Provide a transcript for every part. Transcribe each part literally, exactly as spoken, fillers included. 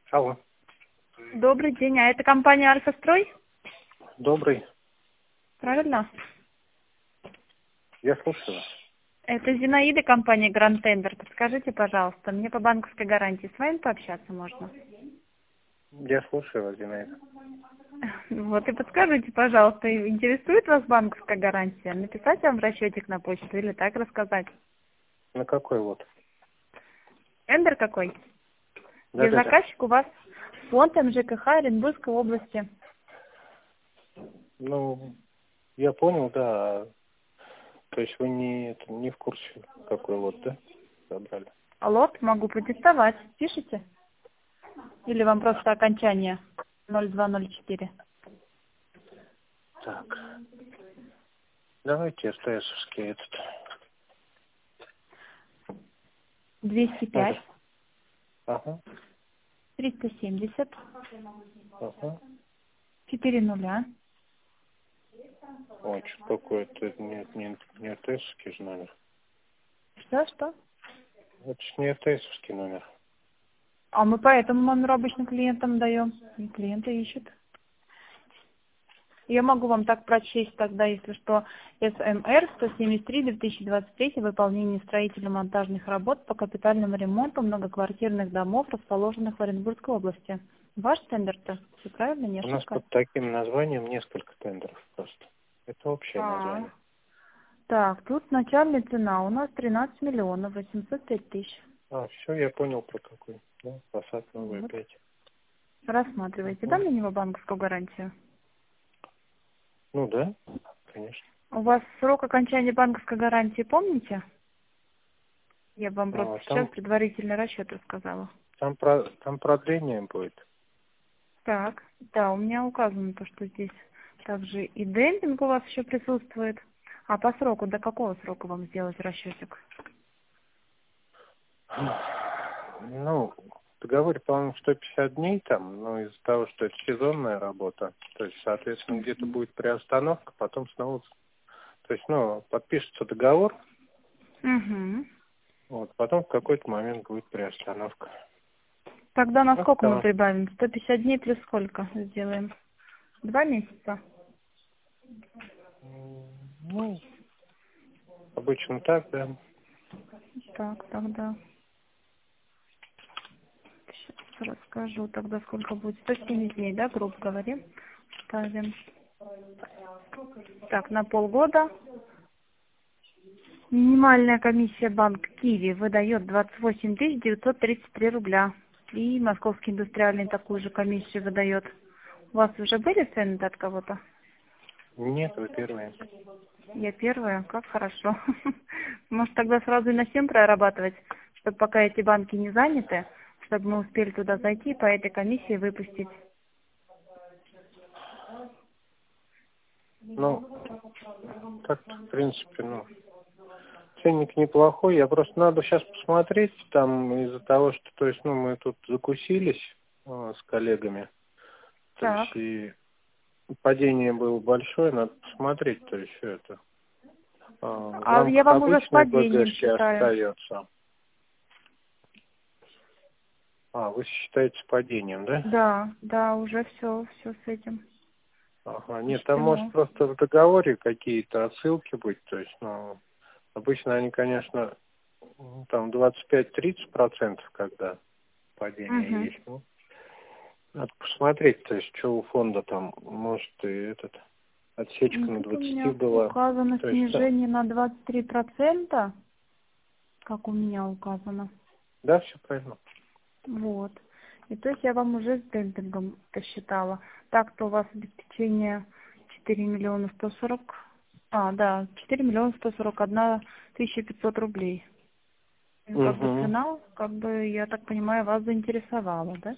Алло. Добрый день, а это компания «Альфа-Строй»? Добрый. Правильно? Я слушаю вас. Это Зинаида, компания «Гранд Тендер». Подскажите, пожалуйста, мне по банковской гарантии с вами пообщаться можно? Я слушаю вас, Зинаида. Вот, и подскажите, пожалуйста, интересует вас банковская гарантия? Написать вам расчетик на почту или так рассказать? На какой вот? Тендер какой? Где Да-да-да. заказчик у вас фонд эм жэ ка ха Оренбургской области. Ну, я понял, да. То есть вы не, это, не в курсе, какой вот, да? Забрали. Лот могу продиктовать. Пишите? Или вам просто окончание ноль два ноль четыре? Так. Давайте СТСовский этот. двести пять Надо. Ага. триста семьдесят Ага. четыре нуля. Ой, что такое-то? Это не, не, не СТСовский же номер. Что, что? Это ж не СТСовский номер. А мы по этому номеру обычно клиентам даем. И клиенты ищут. Я могу вам так прочесть тогда, если что, эс эм эр сто семьдесят три две тысячи двадцать три, выполнение строительно-монтажных работ по капитальному ремонту многоквартирных домов, расположенных в Оренбургской области. Ваш тендер-то? Все правильно, не У нас ошибка? под таким названием несколько тендеров просто. Это общее А, название. так, тут начальная цена у нас тринадцать миллионов восемьсот пять тысяч. А, все, я понял про какой. Да, Passat новая Вот. пять. Рассматривайте. Дам на него банковскую гарантию? Ну да, конечно. У вас срок окончания банковской гарантии помните? Я вам просто А, сейчас там, предварительный расчет рассказала. там, про, там продление будет. Так, да, у меня указано то, что здесь также и демпинг у вас еще присутствует. А по сроку, до какого срока вам сделать расчетик? Ну, в договоре, по-моему, сто пятьдесят дней там, но из-за того, что это сезонная работа, то есть, соответственно, где-то будет приостановка, потом снова, то есть, ну, подпишется договор, Угу. вот, потом в какой-то момент будет приостановка. Тогда на Ну, сколько мы потому, прибавим? сто пятьдесят дней плюс сколько сделаем? Два месяца? м, ну, обычно так, да. Так, тогда сейчас расскажу тогда, сколько будет. сто семьдесят дней, да, грубо говоря, ставим. Так, на полгода. Минимальная комиссия банк Киви выдает двадцать восемь тысяч девятьсот тридцать три рубля. И Московский индустриальный такую же комиссию выдает. У вас уже были цены от кого-то? Нет, вы первые. Я первая, как хорошо. Может тогда сразу и на семь прорабатывать, чтобы пока эти банки не заняты, чтобы мы успели туда зайти и по этой комиссии выпустить. Ну, так-то, в принципе, ну, ценник неплохой, я просто надо сейчас посмотреть, там из-за того, что, то есть, ну, мы тут закусились э, с коллегами, то есть, Так. и падение было большое, надо посмотреть, то есть, всё это. Э, в А я рамках вам уже с обычной падением БГшки считаю. остается. А, вы считаете с падением, да? Да, да, уже все, все с этим Ага, нет, там может учтено. просто в договоре какие-то отсылки быть, то есть, ну, обычно они, конечно, ну, там двадцать пять-тридцать процентов, когда падение Угу. есть. Ну, надо посмотреть, то есть, что у фонда там, может, и этот, Ну, отсечка на тут у двадцати меня была. указано То есть, да, снижение на двадцать три процента, как у меня указано. да, все правильно. Вот. И то есть я вам уже с демпингом посчитала. Так-то у вас обеспечение четыре миллиона сто сорок. А, да, четыре миллиона сто сорок одна тысяча пятьсот рублей. Ну, как бы Угу. цена, как бы, я так понимаю, вас заинтересовала, да?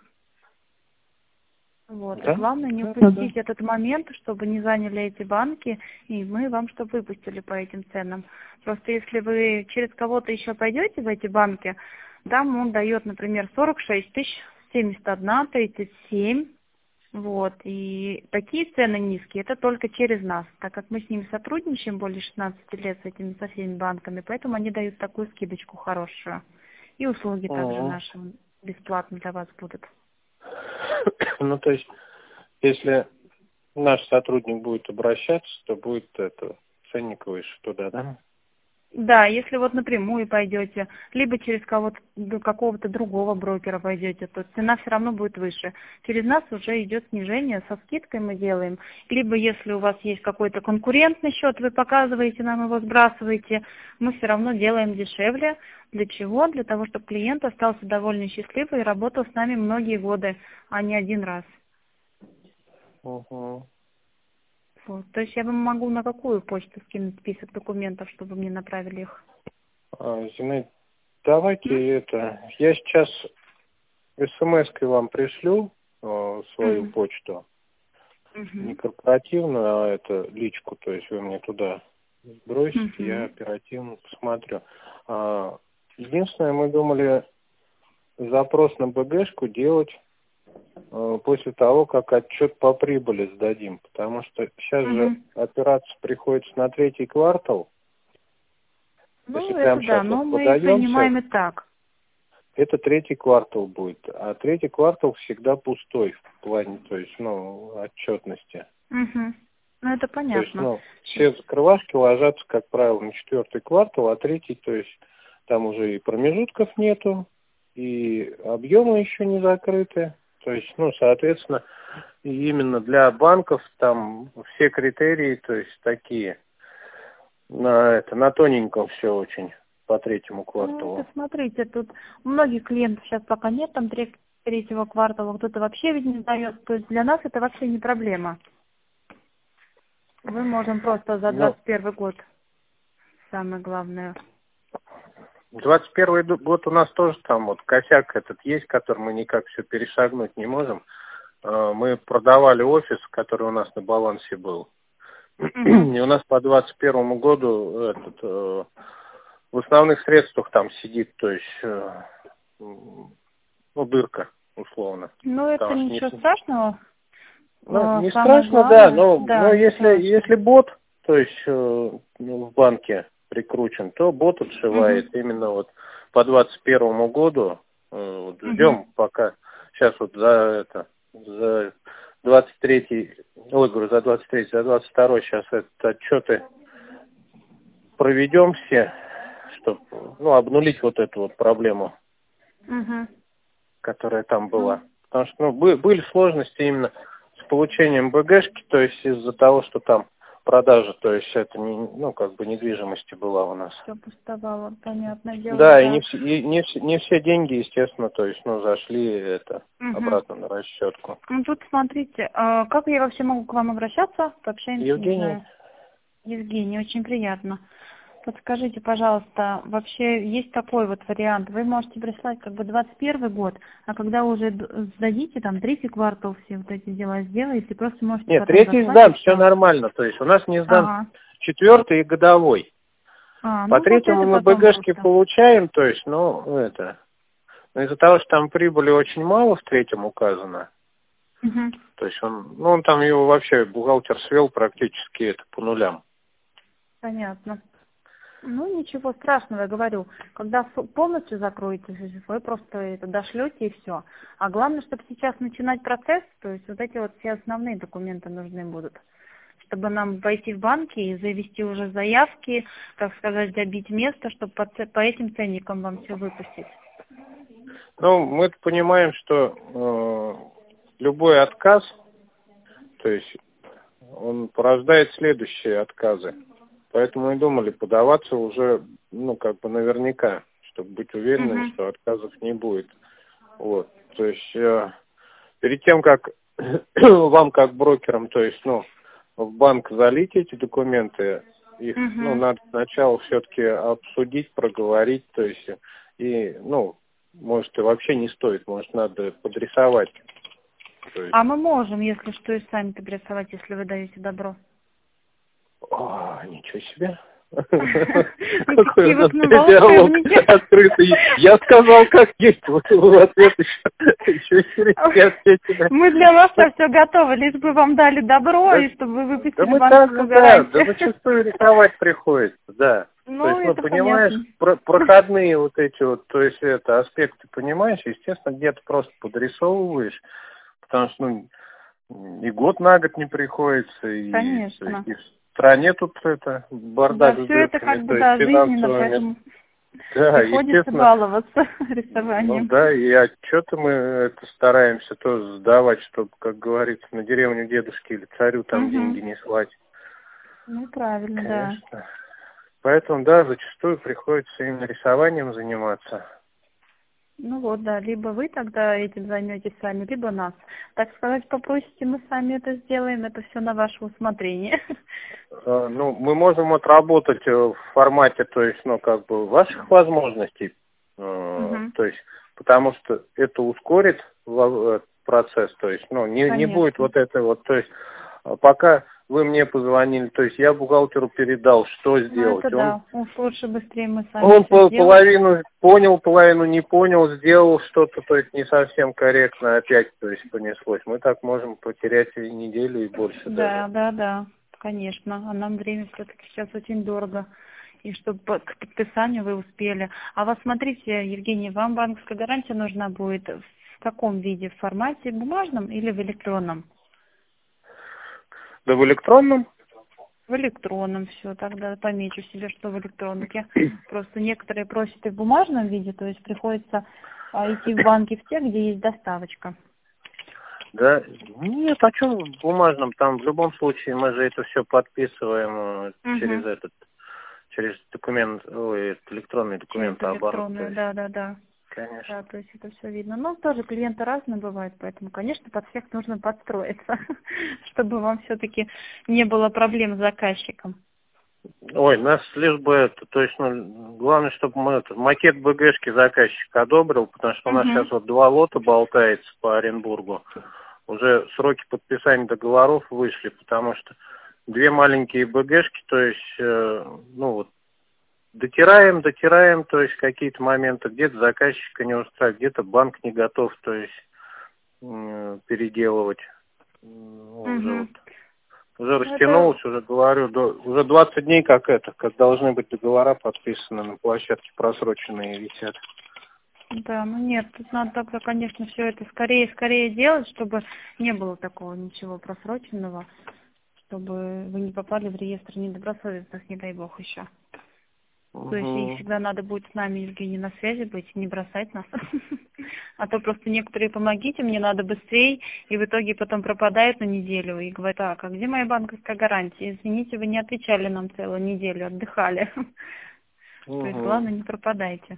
Вот. И Да? главное не Да, да, да. упустить этот момент, чтобы не заняли эти банки, и мы вам чтобы выпустили по этим ценам. Просто если вы через кого-то еще пойдете в эти банки, там он дает, например, сорок шесть тысяч, семьдесят один, тридцать семь. Вот. И такие цены низкие, это только через нас, так как мы с ними сотрудничаем более шестнадцати лет с этими со всеми банками, поэтому они дают такую скидочку хорошую. И услуги также Угу. наши бесплатно для вас будут. Ну, то есть, если наш сотрудник будет обращаться, то будет это ценник выше туда, да? Да, если вот напрямую пойдете, либо через кого-то, какого-то другого брокера пойдете, то цена все равно будет выше. Через нас уже идет снижение, со скидкой мы делаем. Либо если у вас есть какой-то конкурентный счет, вы показываете нам его, сбрасываете, мы все равно делаем дешевле. Для чего? Для того, чтобы клиент остался довольно счастливый и работал с нами многие годы, а не один раз. Угу. Вот. То есть я вам могу на какую почту скинуть список документов, чтобы мне направили их? А, Зинаида, давайте М? это... Я сейчас смс-кой вам пришлю э, свою М. почту. Не Мгм. корпоративную, а это личку. То есть вы мне туда бросите, я Мгм. оперативно посмотрю. А, единственное, мы думали запрос на БГшку делать э, после того, как отчет по прибыли сдадим. Потому что сейчас же Мгм. операция приходится на третий квартал. Если Ну, прямо это да, сейчас но вот мы и подаемся, принимаем и так. это третий квартал будет. А третий квартал всегда пустой в плане, то есть, ну, отчетности. Угу. Ну, это То есть, понятно. ну, все закрывашки ложатся, как правило, на четвертый квартал, а третий, то есть, там уже и промежутков нету, и объемы еще не закрыты. То есть, ну, соответственно, и именно для банков там все критерии, то есть, такие, на это, на тоненьком все очень по третьему Ну, это кварталу. смотрите, тут у многих клиентов сейчас пока нет там тре- третьего квартала, кто-то вообще ведь не сдает. То есть для нас это вообще не проблема. Мы можем просто за Ну, двадцать первый год, самое главное. двадцать первый год у нас тоже там вот косяк этот есть, который мы никак все перешагнуть не можем. Э, Мы продавали офис, который у нас на балансе был. И Угу. у нас по двадцать первому году этот, э, в основных средствах там сидит, то есть, э, м, ну, дырка, условно. Ну, это Потому что ничего не, страшного. ну, Э, не Самое страшно, да, главное, но, но да, не если, страшно. если бот, то есть э, ну, в банке прикручен, то бот Угу. отшивает именно вот по двадцать первому году. Э, вот Угу. ждем пока, сейчас вот за это, за двадцать третий, ой, говорю, за двадцать третий, за двадцать второй сейчас это отчеты проведем все, чтобы, ну, обнулить вот эту вот проблему, Угу. которая там Ну, была. Потому что, ну, бы- были сложности именно с получением БГшки, то есть из-за того, что там продажа, то есть это не, ну, как бы недвижимости была у нас. все пустовало, понятное дело, Да, и не да. все, и не все, не все деньги, естественно, то есть, ну, зашли это Угу. обратно на расчетку. Ну, тут смотрите, а как я вообще могу к вам обращаться? Пообщаемся, не Евгений, знаю. Евгений, очень приятно. Подскажите, пожалуйста, вообще есть такой вот вариант. Вы можете прислать как бы двадцать первый год, а когда уже д- сдадите, там, третий квартал, все вот эти дела сделаете, просто можете нет, потом третий заслать и сдан, все все. нормально, то есть у нас не сдан Ага. четвертый и годовой. А, По ну вот третьему это мы потом БГшки просто. получаем, то есть, ну, это, но из-за того, что там прибыли очень мало в третьем указано, Угу. то есть он, ну, он там его вообще бухгалтер свел практически это по нулям. Понятно. Ну, ничего страшного, я говорю. Когда ф- полностью закроете, вы просто это дошлете и все. А главное, чтобы сейчас начинать процесс, то есть вот эти вот все основные документы нужны будут. Чтобы нам пойти в банки и завести уже заявки, так сказать, добить место, чтобы по, ц- по этим ценникам вам все выпустить. Ну, мы понимаем, что э, любой отказ, то есть он порождает следующие отказы. Поэтому и думали подаваться уже, ну, как бы наверняка, чтобы быть уверенными, Угу. что отказов не будет. Вот. То есть э, перед тем, как вам как брокерам, то есть, ну, в банк залить эти документы, их, ну, Угу. надо сначала все-таки обсудить, проговорить, то есть, и, ну, может, и вообще не стоит, может, надо подрисовать. То есть, А мы можем, если что, и сами подрисовать, если вы даете добро. о, ничего себе. Какой у нас диалог открытый. Я сказал, как есть, вот в ответ еще через ответили. Мы для вас все готовы, лишь бы вам дали добро, и чтобы вы выпустили банковскую гарантию. Да, зачастую рисовать приходится, да. То есть, ну, понимаешь, проходные вот эти вот, то есть это аспекты, понимаешь, естественно, где-то просто подрисовываешь, потому что, ну, и год на год не приходится, и, конечно. И в стране тут это бардак. Да, все это как бы, да, жизненно, поэтому да, приходится баловаться рисованием. Ну да, и отчеты мы это стараемся тоже сдавать, чтобы, как говорится, на деревню дедушки или царю там угу. деньги не слать. Ну, правильно, конечно. Да. Поэтому, да, зачастую приходится именно рисованием заниматься. Ну вот, да, либо вы тогда этим займетесь сами, либо нас. Так сказать, попросите, мы сами это сделаем, это все на ваше усмотрение. Ну, мы можем отработать в формате, то есть, ну, как бы, ваших возможностей, угу. то есть, потому что это ускорит процесс, то есть, ну, не, не будет вот это вот, то есть, пока вы мне позвонили, то есть я бухгалтеру передал, что сделать. Ну, это он, да, уж лучше быстрее мы сами Он все половину сделаем. понял, половину не понял, сделал что-то, то есть не совсем корректно опять, то есть понеслось. Мы так можем потерять и неделю, и больше Да, даже. да, да, конечно. А нам время все-таки сейчас очень дорого. И чтобы к подписанию вы успели. А вот смотрите, Евгений, вам банковская гарантия нужна будет в каком виде? В формате бумажном или в электронном? Да в электронном? В электронном все, тогда помечу себе, что в электронке. Просто некоторые просят и в бумажном виде, то есть приходится идти в банки в те, где есть доставочка. Да, нет, а что в бумажном? Там в любом случае мы же это все подписываем угу. через этот, через документ, ой, электронный документ оборот. Да, да, да. Конечно. Да, то есть это все видно. Но тоже клиенты разные бывают, поэтому, конечно, под всех нужно подстроиться, чтобы вам все-таки не было проблем с заказчиком. Ой, нас лишь бы это, то есть, ну, главное, чтобы мы это, макет БГшки заказчик одобрил, потому что у нас uh-huh. сейчас вот два лота болтается по Оренбургу. Уже сроки подписания договоров вышли, потому что две маленькие БГшки, то есть, э, ну вот, дотираем, дотираем, то есть какие-то моменты, где-то заказчика не устраивает, где-то банк не готов, то есть э, переделывать. Ну, uh-huh. уже, вот, уже растянулось, это... уже говорю, до, уже двадцать дней как это, как должны быть договора подписаны на площадке, просроченные висят. Да, ну нет, тут надо тогда, конечно, все это скорее, скорее делать, чтобы не было такого ничего просроченного, чтобы вы не попали в реестр недобросовестных, не дай бог еще. Угу. То есть и всегда надо будет с нами, Евгений, на связи быть, не бросать нас. А то просто некоторые помогите, мне надо быстрее, и в итоге потом пропадают на неделю и говорят, так, а где моя банковская гарантия? Извините, вы не отвечали нам целую неделю, отдыхали. То есть главное, не пропадайте.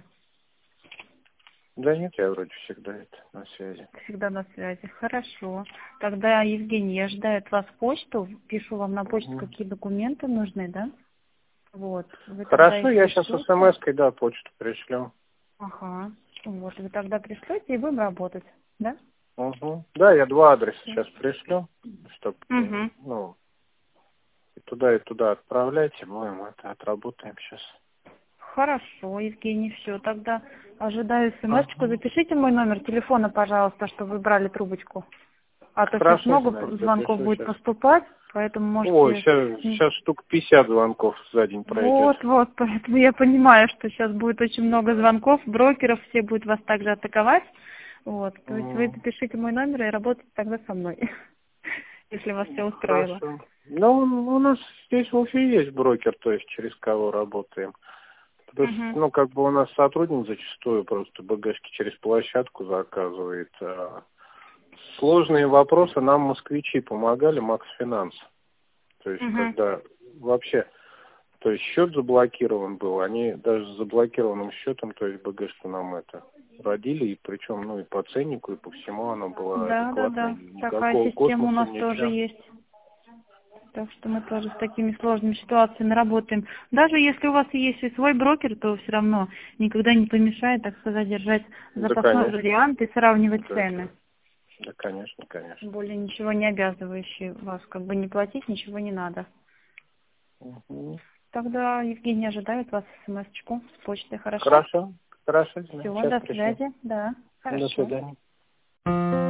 Да нет, я вроде всегда это на связи. Всегда на связи. Хорошо. Тогда, Евгений, я ждаю от вас почту, пишу вам на почту, угу. какие документы нужны, да? Вот. Вы Хорошо, я сейчас смс-кой, да, почту пришлю. Ага. Вот, вы тогда пришлете и будем работать, да? Угу. Да, я два адреса сейчас пришлю, чтобы, угу. ну, и туда, и туда отправляйте, будем это отработаем сейчас. Хорошо, Евгений, все, тогда ожидаю смс-очку. Угу. Запишите мой номер телефона, пожалуйста, чтобы вы брали трубочку. А то сейчас много знать, звонков будет сейчас поступать, поэтому можете... Ой, сейчас, сейчас штук пятьдесят звонков за день пройдет. Вот, вот, поэтому я понимаю, что сейчас будет очень много звонков, брокеров, все будут вас также атаковать. Вот, то есть вы запишите мой номер и работайте тогда со мной, если вас все устроило. Хорошо. Ну, у нас здесь в Уфе есть брокер, то есть через кого работаем. То есть, uh-huh. ну, как бы у нас сотрудник зачастую просто БГшки через площадку заказывает. Сложные вопросы нам москвичи помогали, Макс Финанс. То есть, uh-huh. когда вообще, то есть счет заблокирован был, они даже с заблокированным счетом, то есть БГшку нам это родили, и причем, ну, и по ценнику, и по всему она была да, адекватной. Да, да, такая система у нас ничего. тоже есть. Так что мы тоже с такими сложными ситуациями работаем. Даже если у вас есть и свой брокер, то все равно никогда не помешает, так сказать, держать запасной да, вариант и сравнивать да, цены. Да, конечно, конечно. Тем более ничего не обязывающий вас, как бы не платить, ничего не надо. Угу. тогда Евгений ожидает вас смс-очку с почты, хорошо? Хорошо, хорошо. Все, Сейчас до пришлю. связи, да, хорошо. До свидания.